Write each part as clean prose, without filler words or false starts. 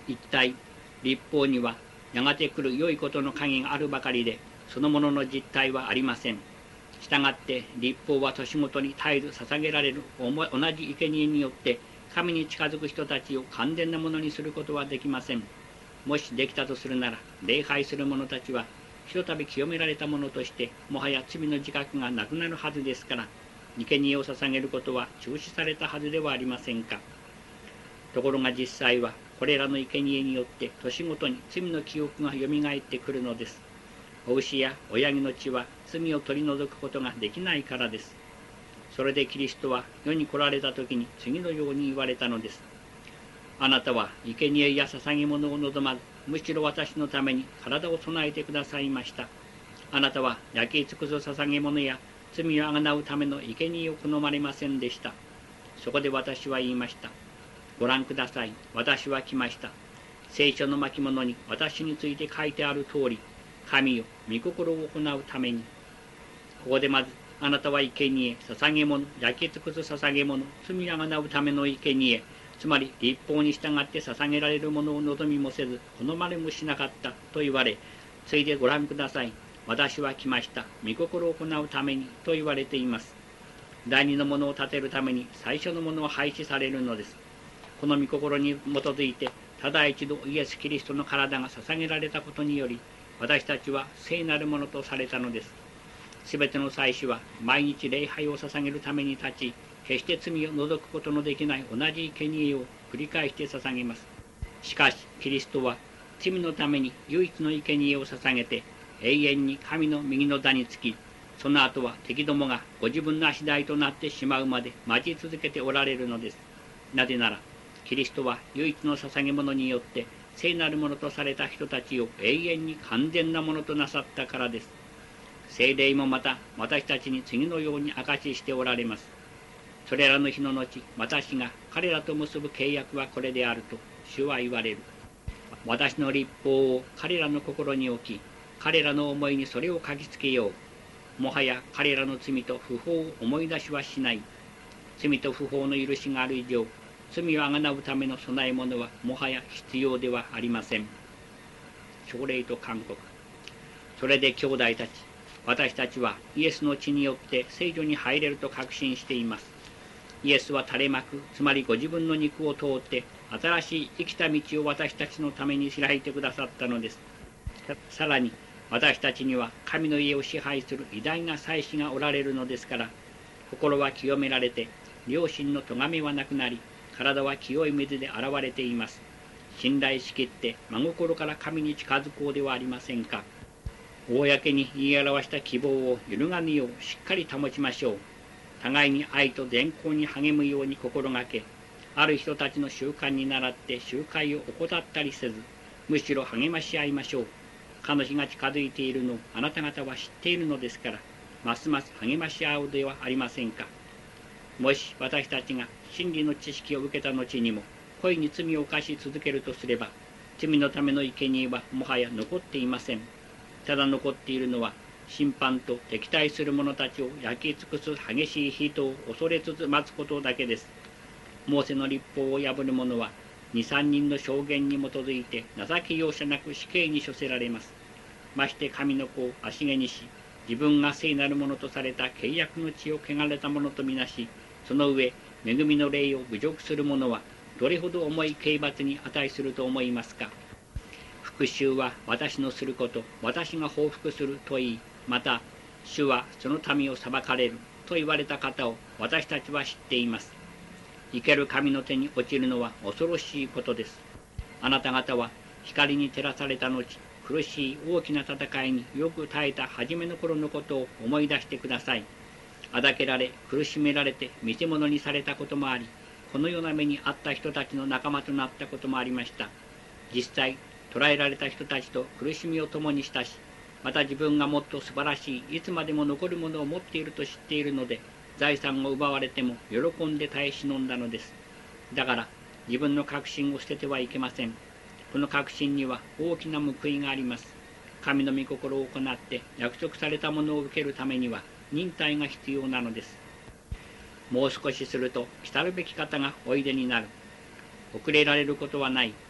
一体立法にはやがて来る良いことの限があるばかりで、そのものの実態はありません。したがって立法は年ごとに絶えず捧げられる同じ生贄によって神に近づく人たちを完全なものにすることはできません。もしできたとするなら、礼拝する者たちはひとたび清められたものとしてもはや罪の自覚がなくなるはずですから、生贄を捧げることは中止されたはずではありませんか。ところが実際はこれらの生贄によって年ごとに罪の記憶がよみがえってくるのです。お牛や親木の血は罪を取り除くことができないからです。それでキリストは世に来られた時に次のように言われたのです。あなたは生贄や捧げ物を望まず、むしろ私のために体を備えてくださいました。あなたは焼き尽くす捧げ物や罪をあがなうための生贄を好まれませんでした。そこで私は言いました。ご覧ください。私は来ました。聖書の巻物に私について書いてある通り、神よ、御心を行うために。ここでまず、あなたは生贄、捧げ物、焼き尽くす捧げ物、罪をあがなうための生贄、つまり立法に従って捧げられるものを望みもせず、好まれもしなかったと言われ、ついでご覧ください。私は来ました。御心を行うためにと言われています。第二のものを立てるために最初のものは廃止されるのです。この御心に基づいて、ただ一度イエス・キリストの体が捧げられたことにより、私たちは聖なるものとされたのです。すべての祭司は毎日礼拝を捧げるために立ち、決して罪を除くことのできない同じ生贄を繰り返して捧げます。しかし、キリストは罪のために唯一の生贄を捧げて、永遠に神の右の座につき、その後は敵どもがご自分の足台となってしまうまで待ち続けておられるのです。なぜなら、キリストは唯一の捧げ物によって聖なるものとされた人たちを永遠に完全なものとなさったからです。聖霊もまた私たちに次のように証ししておられます。それらの日の後、私が彼らと結ぶ契約はこれであると主は言われる。私の立法を彼らの心に置き、彼らの思いにそれを書きつけよう。もはや彼らの罪と不法を思い出しはしない。罪と不法の許しがある以上、罪をあがなうための備え物はもはや必要ではありません。奨励と勧告。それで兄弟たち、私たちはイエスの血によって聖女に入れると確信しています。イエスは垂れ幕、つまりご自分の肉を通って新しい生きた道を私たちのために開いてくださったのです。さらに私たちには神の家を支配する偉大な祭司がおられるのですから、心は清められて、良心の咎めはなくなり、体は清い水で洗われています。信頼しきって真心から神に近づこうではありませんか。公に言い表した希望を揺るがぬようしっかり保ちましょう。互いに愛と善行に励むように心がけ、ある人たちの習慣に倣って集会を怠ったりせず、むしろ励まし合いましょう。かの日が近づいているのをあなた方は知っているのですから、ますます励まし合うではありませんか。もし私たちが真理の知識を受けた後にも故意に罪を犯し続けるとすれば、罪のための生贄はもはや残っていません。ただ残っているのは、審判と敵対する者たちを焼き尽くす激しい火とを恐れつつ待つことだけです。モーセの立法を破る者は、2、3人の証言に基づいて情け容赦なく死刑に処せられます。まして神の子を足毛にし、自分が聖なるものとされた契約の地を汚れたものとみなし、その上、恵みの霊を侮辱する者は、どれほど重い刑罰に値すると思いますか。復讐は私のすること、私が報復すると言い、また、主はその民を裁かれると言われた方を私たちは知っています。生ける神の手に落ちるのは恐ろしいことです。あなた方は光に照らされた後、苦しい大きな戦いによく耐えた初めの頃のことを思い出してください。あだけられ、苦しめられて見せ物にされたこともあり、このような目にあった人たちの仲間となったこともありました。実際、捕らえられた人たちと苦しみを共にしたし、また自分がもっと素晴らしい、いつまでも残るものを持っていると知っているので、財産を奪われても喜んで耐え忍んだのです。だから、自分の確信を捨ててはいけません。この確信には大きな報いがあります。神の御心を行って約束されたものを受けるためには忍耐が必要なのです。もう少しすると来たるべき方がおいでになる。遅れられることはない。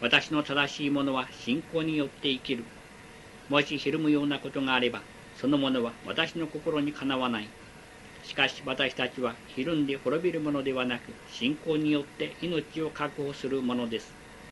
私の正しいものは信仰によって生きる。もしひるむようなことがあれば、そのものは私の心にかなわない。しかし私たちはひるんで滅びるものではなく、信仰によって命を確保するものです。